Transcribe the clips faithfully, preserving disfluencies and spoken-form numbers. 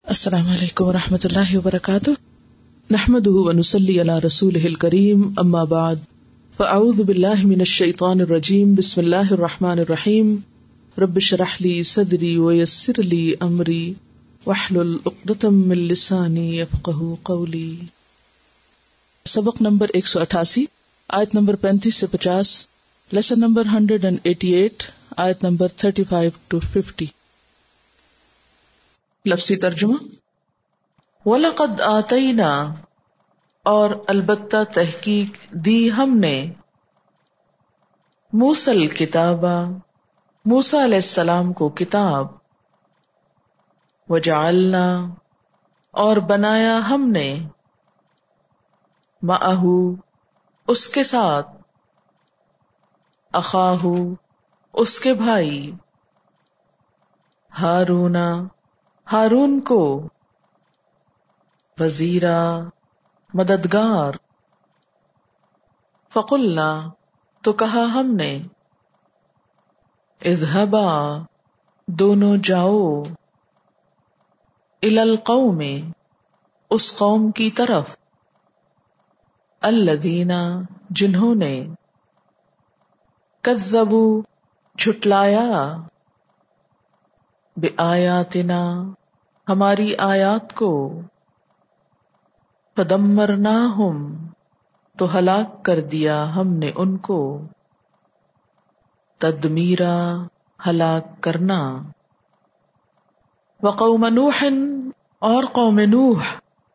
السلام علیکم ورحمۃ اللہ وبرکاتہ، نحمده ونصلی علی رسوله الکریم، اما بعد فاعوذ باللہ من الشیطان الرجیم، بسم اللہ الرحمن الرحیم، رب اشرح لی صدری ویسر لی امری واحلل عقدۃ من لسانی یفقهوا قولی۔ سبق نمبر ایک سو اٹھاسی، آیت نمبر پینتیس سے پچاس، lesson number hundred and eighty eight, آیت number thirty five to fifty. لفظی ترجمہ: وَلَقَدْ آتَيْنَا، اور البتہ تحقیق دی ہم نے، موسیٰ الکتاب، موسیٰ علیہ السلام کو کتاب، وَجَعَلْنَا، اور بنایا ہم نے، مَعَہُ، اس کے ساتھ، اخاہ، اس کے بھائی، ہارون، ہارون کو، وزیرا، مددگار، فقلنا، تو کہا ہم نے، اذهبا، دونوں جاؤ، الی القوم، اس قوم کی طرف، الذین، جنہوں نے، کذبوا، جھٹلایا، بآیاتنا، ہماری آیات کو، فدمرناہم، تو ہلاک کر دیا ہم نے ان کو، تدمیرا، ہلاک کرنا، وقوم نوح، اور قوم نوح،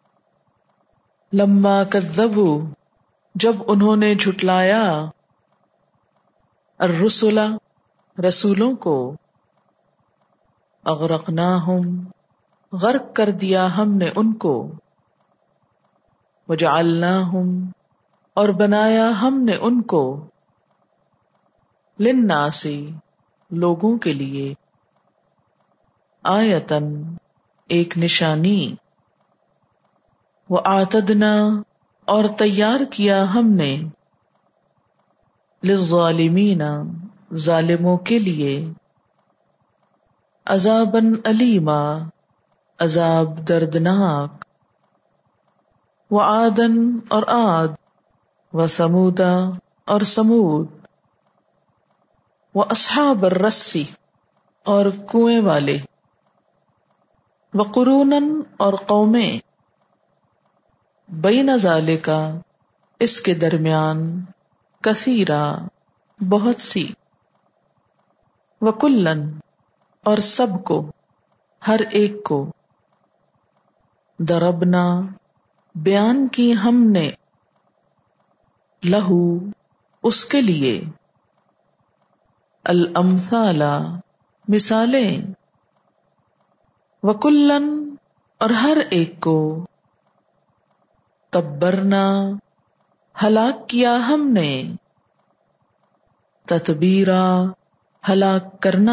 لما کذبوا، جب انہوں نے جھٹلایا، الرسل، رسولوں کو، اغرقناہم، غرق کر دیا ہم نے ان کو، وجعلناہم، اور بنایا ہم نے ان کو، للناس، لوگوں کے لیے، آیتن، ایک نشانی، وآتدنا، اور تیار کیا ہم نے، للظالمین، ظالموں کے لیے، عذاباً علیما، عذاب دردناک، وعاداً، اور عاد، وثمودا، اور ثمود، واصحاب الرس، اور کنویں والے، وقروناً، اور قومیں، بین ذالک، اس کے درمیان، کثیرا، بہت سی، وکلاً، اور سب کو، ہر ایک کو، ضربنا، بیان کی ہم نے، لہو، اس کے لیے، الامثال، مثالیں، وکلاً، اور ہر ایک کو، تبرنا، ہلاک کیا ہم نے، تتبیرا، ہلاک کرنا،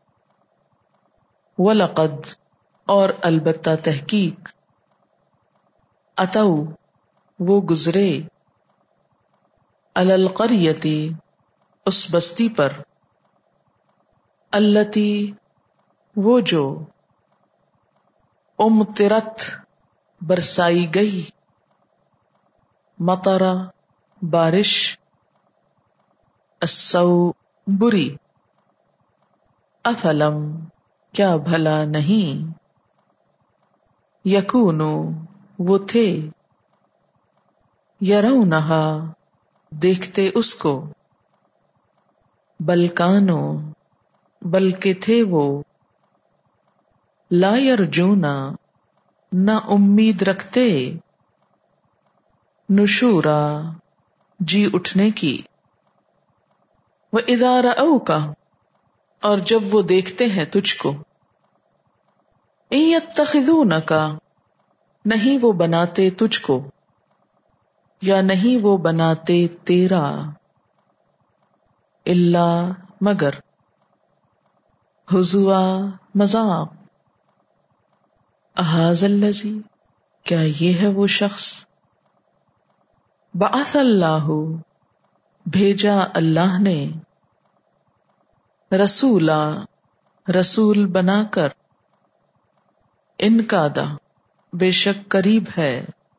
وَلَقَدْ، اور البتہ تحقیق، اتوا، وہ گزرے، علی القریۃ، اس بستی پر، التی، وہ جو، امطرت، برسائی گئی، مطر، بارش، السوء، بری، افلم، کیا بھلا نہیں، یکونو، وہ تھے، یرونہا، دیکھتے اس کو، بل کانو، بلکہ تھے وہ، لا یرجونا، نہ امید رکھتے، نشورا، جی اٹھنے کی، وَإِذَا رَأَوْكَ، اور جب وہ دیکھتے ہیں تجھ کو، إِن يَتَّخِذُونَكَ، نہیں وہ بناتے تجھ کو، یا نہیں وہ بناتے تیرا، الا، مگر، ہزوا، مذاق، اہذا الذی، کیا یہ ہے وہ شخص، بعث اللہ، بھیجا اللہ نے، رسولا، رسول بنا کر، ان کا دا بے شک قریب ہے،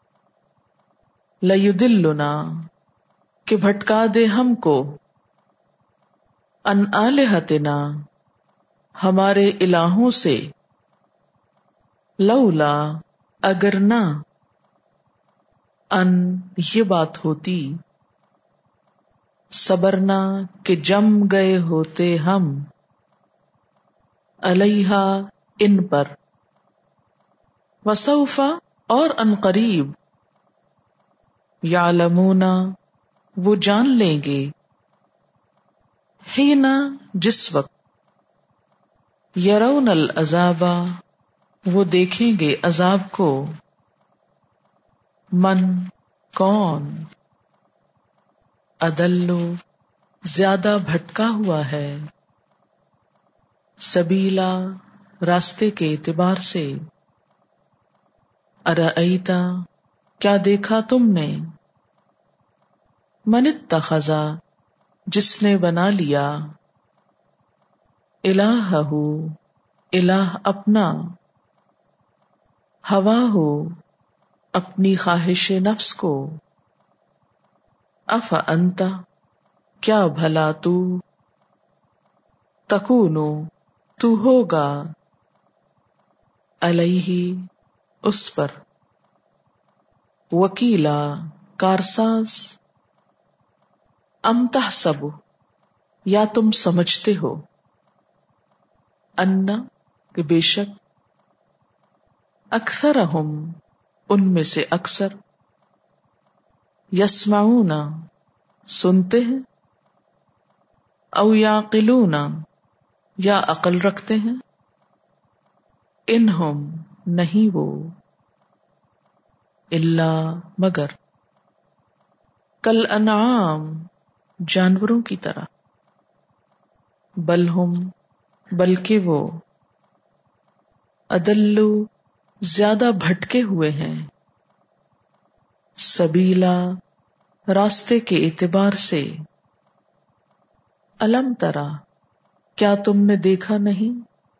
لیدلنا کہ بھٹکا دے ہم کو، ان آلہتنا ہمارے الہوں سے، لولا اگر نہ، ان یہ بات ہوتی، صبرنا کہ جم گئے ہوتے ہم، علیہا ان پر، وسوف اور ان قریب، یعلمون وہ جان لیں گے، حین جس وقت، یرون العذاب وہ دیکھیں گے عذاب کو، من کون، اضل زیادہ بھٹکا ہوا ہے، سبیلا راستے کے اعتبار سے، ارأیتا کیا دیکھا تم نے، من اتخذ جس نے بنا لیا، الہہ الہ اپنا، ہواہ اپنی خواہش نفس کو، اف انت کیا بھلا تو، تکونو تو ہوگا، علیہ اس پر، وکیلا کارساز، ام تحسب یا تم سمجھتے ہو، ان کہ بے شک، اکثرہم ان میں سے اکثر، یسمعون سنتے ہیں، او یعقلون یا عقل رکھتے ہیں، انہم نہیں وہ، الا مگر، کل انعام جانوروں کی طرح، بل ہم بلکہ وہ، اضلوا زیادہ بھٹکے ہوئے ہیں، سبیلا راستے کے اعتبار سے، الم ترا کیا تم نے دیکھا نہیں،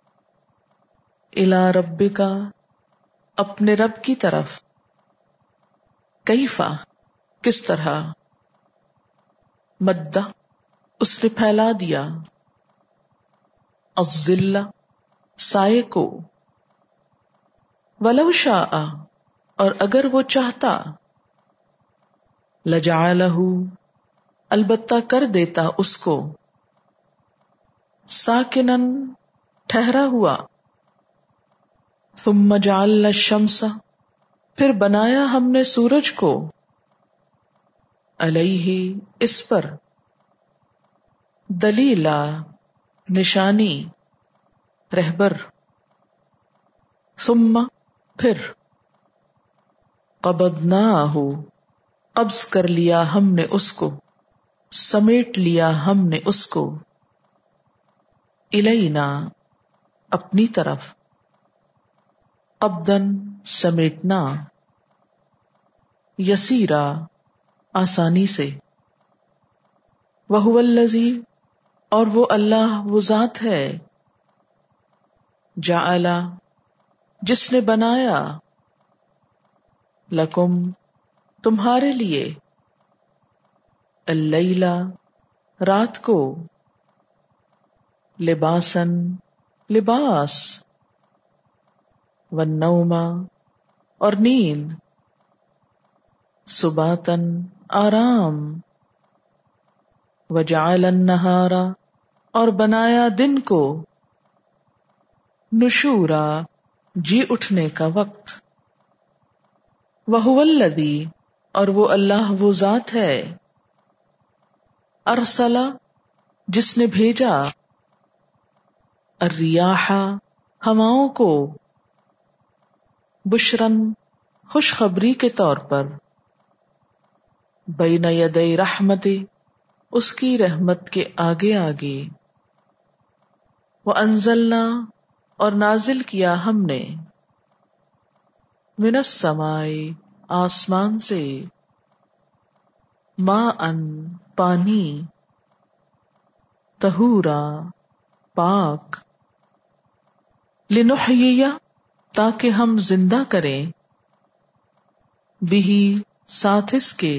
الی ربک اپنے رب کی طرف، کیفا کس طرح، مدہ اس نے پھیلا دیا، الظل سائے کو، ولو شاء اور اگر وہ چاہتا، لجعلہ البتہ کر دیتا اس کو، ساکنن ٹھہرا ہوا، ثم جعلنا الشمس پھر بنایا ہم نے سورج کو، علیہ اس پر، دلیلا نشانی، رہبر، ثم پھر، قبضناہ قبض کر لیا ہم نے اس کو، سمیٹ لیا ہم نے اس کو، الینا اپنی طرف، قبضن سمیٹنا، یسیرا آسانی سے، وہو الذی اور وہ اللہ وہ ذات ہے، جعل جس نے بنایا، لکم تمہارے لیے، اللیل رات کو، لباسن لباس، والنوم اور نیند، سباتن آرام، وجعل النہار اور بنایا دن کو، نشورا جی اٹھنے کا وقت، وہو الذی اور وہ اللہ وہ ذات ہے، ارسل جس نے بھیجا، الریاح ہواؤں کو، بشرن خوشخبری کے طور پر، بین یدی رحمتی اس کی رحمت کے آگے آگے، وانزلنا اور نازل کیا ہم نے، من السماء آسمان سے، ماء پانی، طہورا پاک، لنحیی تاکہ ہم زندہ کریں بھی ساتھ اس کے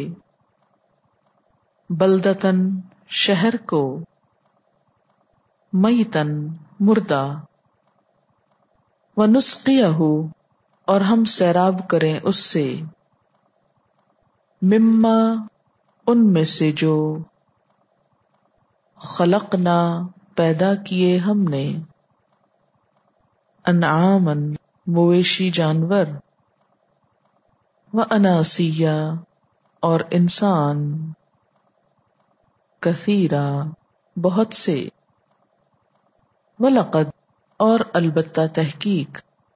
بلدتن شہر کو میتن مردہ ونسقیہ اور ہم سیراب کریں اس سے مما ان میں سے جو خلقنا پیدا کیے ہم نے انعامن مویشی جانور واناسیہ اور انسان کثیرا بہت سے وَلَقَدْ اور البتہ تحقیق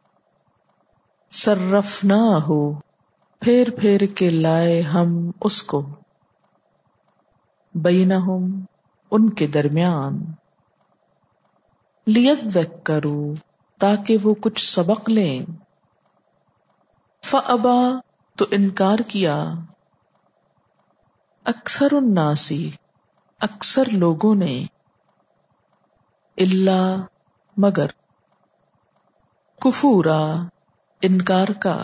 صرفناہ پھیر پھیر کے لائے ہم اس کو بینہم ان کے درمیان لیذکروا تاکہ وہ کچھ سبق لیں فَأَبَا تو انکار کیا اکثر الناسی اکثر لوگوں نے الا مگر کفورا انکار کا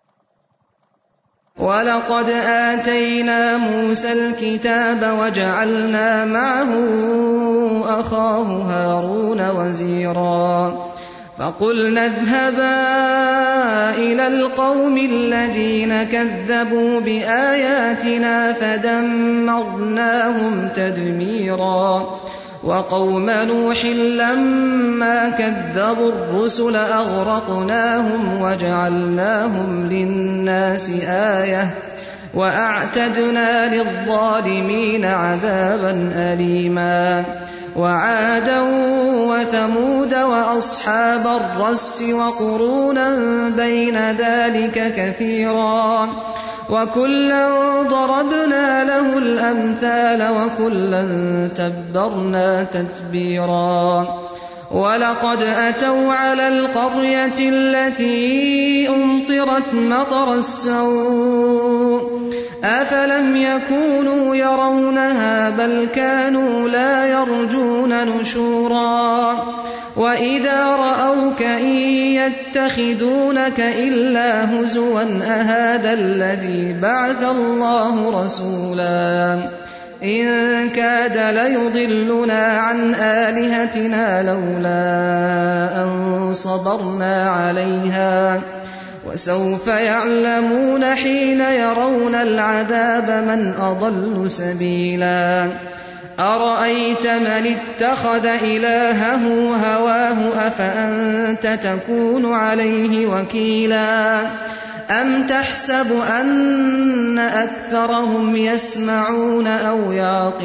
وَلَقَدْ آتَيْنَا مُوسَى الْكِتَابَ وَجَعَلْنَا مَعَهُ أَخَاهُ هَارُونَ وَزِيرًا فَقُلْنَا اذْهَبَا إِلَى الْقَوْمِ الَّذِينَ كَذَّبُوا بِآيَاتِنَا فَدَمَّرْنَاهُمْ تَدْمِيرًا وَقَوْمَ نُوحٍ لَمَّا كَذَّبُوا الرُّسُلَ أَغْرَقْنَاهُمْ وَجَعَلْنَاهُمْ لِلنَّاسِ آيَةً وَأَعْتَدْنَا لِلظَّالِمِينَ عَذَابًا أَلِيمًا وَعَادًا وَثَمُودَ وَأَصْحَابَ الرَّسِّ وَقُرُونًا بَيْنَ ذَلِكَ كَثِيرًا وَكُلًّا ضَرَبْنَا لَهُ الْأَمْثَالَ وَكُلًّا تَبَّرْنَا تَتْبِيرًا وَلَقَدْ أَتَوْا عَلَى الْقَرْيَةِ الَّتِي أُمْطِرَتْ مَطَرَ السَّوْءِ أَفَلَمْ يَكُونُوا يَرَوْنَهَا بَلْ كَانُوا لَا يَرْجُونَ نُشُورًا وَإِذَا رَأَوْكَ إِن يَتَّخِذُونَكَ إِلَّا هُزُوًا أَهَذَا الَّذِي بَعَثَ اللَّهُ رَسُولًا إِن كَادَ لَيُضِلُّنَا عَنْ آلِهَتِنَا لَوْلَا أَن صَبَرْنَا عَلَيْهَا وَسَوْفَ يَعْلَمُونَ حِينَ يَرَوْنَ الْعَذَابَ مَنْ أَضَلُّ سَبِيلًا أَرَأَيْتَ مَنِ اتَّخَذَ إِلَٰهَهُ هَوَاهُ أَفَأَنْتَ تَكُونُ عَلَيْهِ وَكِيلًا أَمْ تَحْسَبُ أَنَّ أَكْثَرَهُمْ يَسْمَعُونَ أَوْ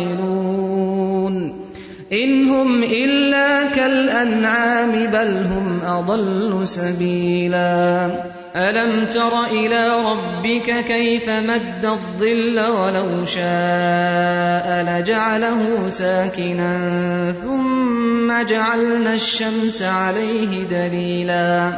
يَعْقِلُونَ إِنْ هُمْ إِلَّا كَالْأَنْعَامِ بَلْ هُمْ أَضَلُّ سَبِيلًا أَلَمْ تَرَ إِلَى رَبِّكَ كَيْفَ مَدَّ الظِّلَّ وَلَوْ شَاءَ لَجَعَلَهُ سَاكِنًا ثُمَّ جَعَلْنَا الشَّمْسَ عَلَيْهِ دَلِيلًا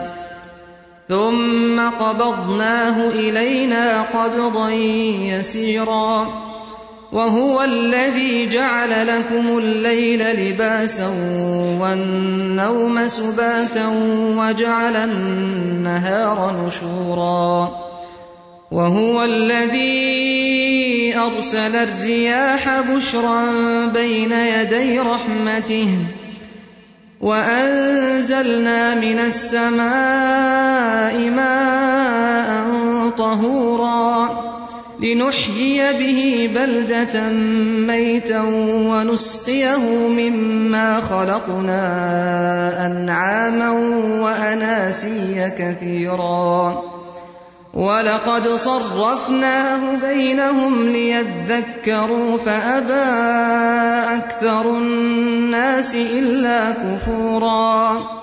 ثُمَّ قَبَضْنَاهُ إِلَيْنَا قَبْضًا يَسِيرًا وَهُوَ الَّذِي جَعَلَ لَكُمُ اللَّيْلَ لِبَاسًا وَالنَّوْمَ سُبَاتًا وَجَعَلَ النَّهَارَ نُشُورًا وَهُوَ الَّذِي أَرْسَلَ الرِّيَاحَ بُشْرًا بَيْنَ يَدَيْ رَحْمَتِهِ وَأَنزَلْنَا مِنَ السَّمَاءِ مَاءً طَهُورًا لِنُحْيِيَ بِهِ بَلْدَةً مَيْتًا وَنُسْقِيَهُ مِمَّا خَلَقْنَا أَنْعَامًا وَأَنَاسِيَّ كَثِيرًا وَلَقَدْ صَرَّفْنَاهُ بَيْنَهُمْ لِيَذَّكَّرُوا فَأَبَى أَكْثَرُ النَّاسِ إِلَّا كُفُورًا